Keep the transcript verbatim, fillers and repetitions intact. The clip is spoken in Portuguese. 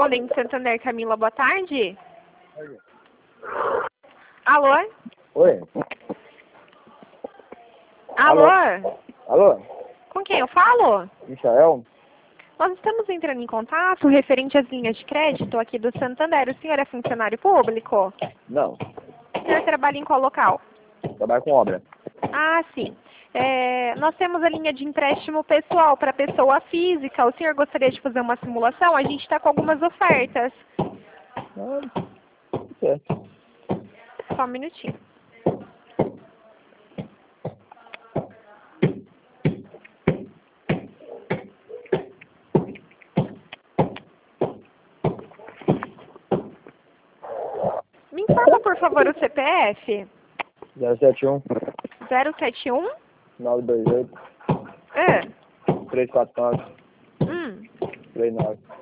Correspondente Santander, Camila, boa tarde. Alô? Oi. Alô? Alô? Alô? Com quem eu falo? Michael? Nós estamos entrando em contato referente às linhas de crédito aqui do Santander. O senhor é funcionário público? Não. O senhor trabalha em qual local? Trabalho com obra. Ah, sim. É, nós temos a linha de empréstimo pessoal para pessoa física. O senhor gostaria de fazer uma simulação? A gente está com algumas ofertas. Ah, certo. Só um minutinho. Me informa, por favor, o C P F. zero sete um, zero sete um? nove dois oito, É. três quatro nove, Hum. três nove.